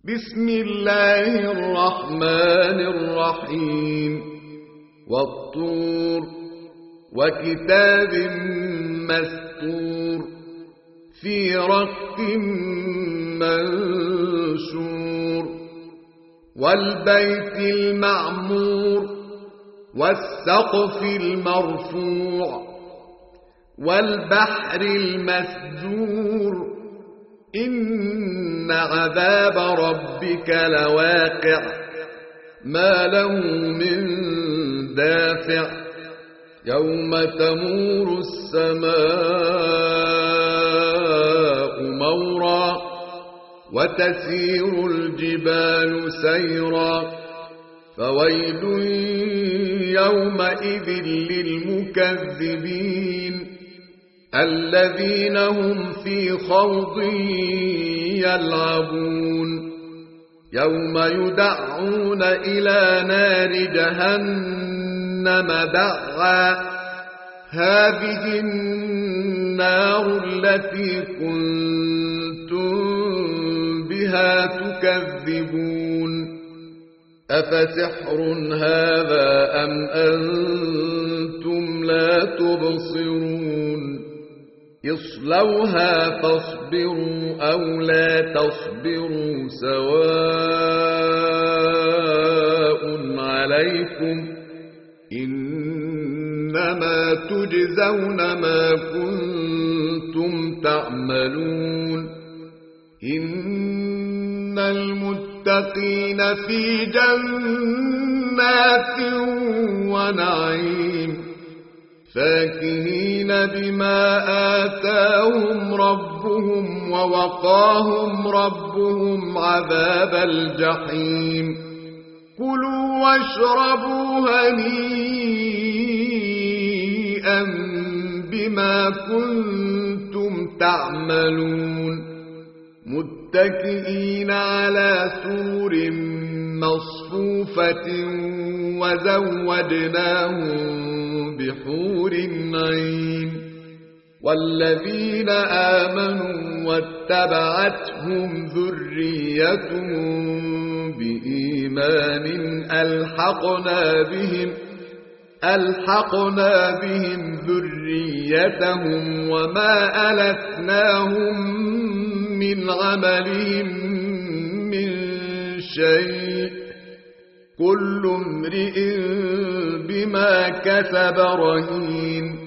بسم الله الرحمن الرحيم والطور وكتاب مسطور في رق منشور والبيت المعمور والسقف المرفوع والبحر المسجور إن عذاب ربك لواقع ما له من دافع يوم تمور السماء مورا وتسير الجبال سيرا فويل يومئذ للمكذبين الذين هم في خوض يلعبون يوم يدعون إلى نار جهنم دعا هذه النار التي كنتم بها تكذبون أفسحر هذا أم أنتم لا تبصرون اصلوها فاصبروا أو لا تصبروا سواء عليكم إنما تجزون ما كنتم تعملون إن المتقين في جنات ونعيم فاكهين بما آتاهم ربهم ووقاهم ربهم عذاب الجحيم كلوا واشربوا هنيئا بما كنتم تعملون متكئين على سرر مصفوفة وزوجناهم بحور عين والذين آمنوا واتبعتهم ذريتهم بإيمان ألحقنا بهم ذريتهم وما ألتناهم من عملهم من شيء كل امرئ بما كسب رهين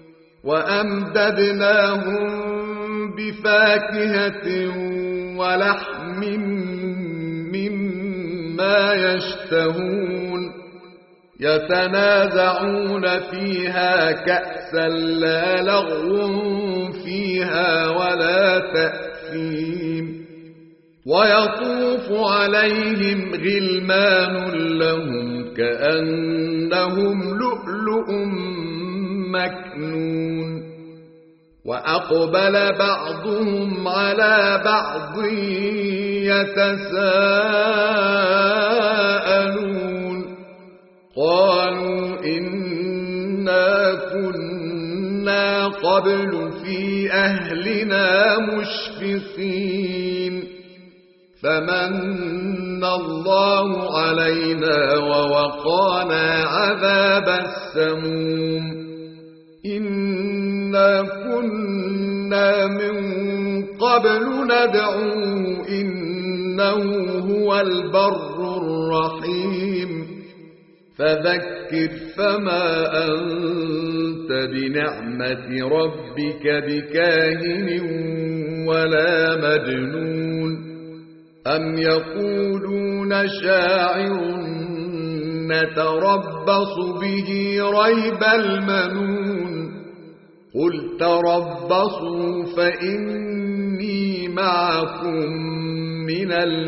وأمددناهم بفاكهة ولحم مما يشتهون يتنازعون فيها كأسا لا لغو فيها ولا تأثيم ويطوف عليهم غلمان لهم كأنهم لؤلؤ مكنون وأقبل بعضهم على بعض يتساءلون قالوا إنا كنا قبل في أهلنا مشفقين فمن الله علينا ووقانا عذاب السموم إنا كنا من قبل ندعوه إنه هو البر الرحيم فذكر فما أنت بنعمة ربك بكاهن ولا مجنون أم يقولون شاعر نتربص به ريب المنون قل تربصوا فإني معكم من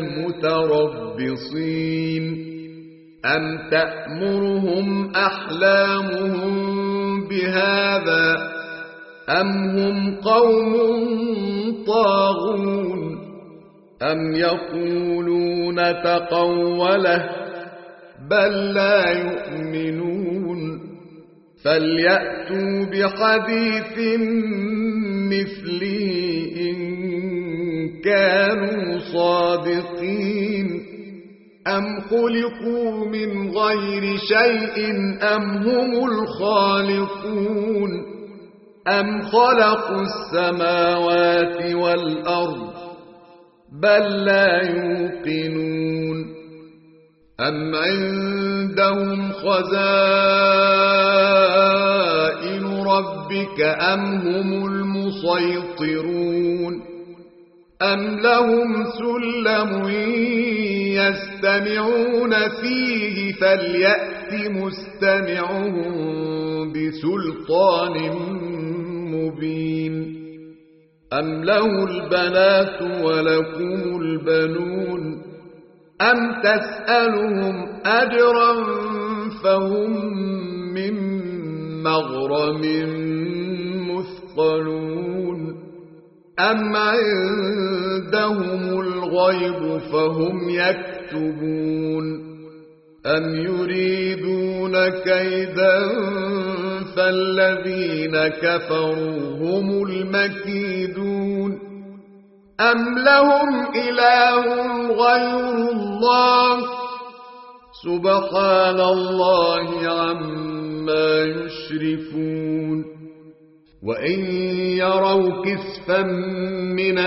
المتربصين أم تأمرهم أحلامهم بهذا أم هم قوم طاغون أم يقولون تقوله بل لا يؤمنون فليأتوا بحديث مثله إن كانوا صادقين أم خلقوا من غير شيء أم هم الخالقون أم خلقوا السماوات والأرض بل لا يوقنون أم عندهم خزائن ربك أم هم المسيطرون أم لهم سلم يستمعون فيه فليأت مستمعهم بسلطان مبين أم له البنات ولكم البنون أم تسألهم أجرا فهم من مغرم مثقلون أم عندهم الغيب فهم يكتبون أم يريدون كيدا فالذين كفروا هم المكيدون أم لهم إله غير الله سبحان الله عما يشركون وإن يروا كسفا من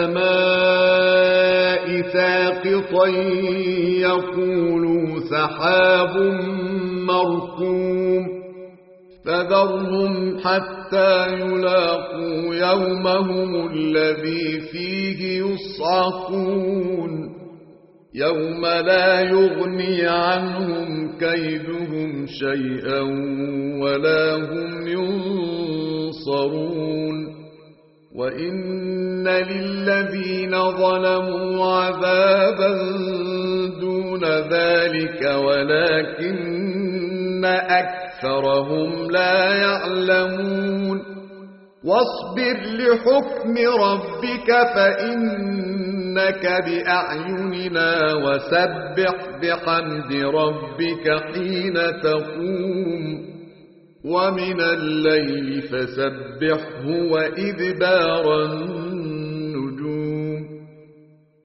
السماء ساقطا يقولوا سحاب مركوم فذرهم حتى يلاقوا يومهم الذي فيه يصعقون يوم لا يغني عنهم كيدهم شيئا ولا هم ينصرون وإن للذين ظلموا عذابا دون ذلك ولكن أكثرهم لا يعلمون واصبر لحكم ربك فإنك بأعيننا وسبح بحمد ربك حين تقوم ومن الليل فسبحه وإدبار النجوم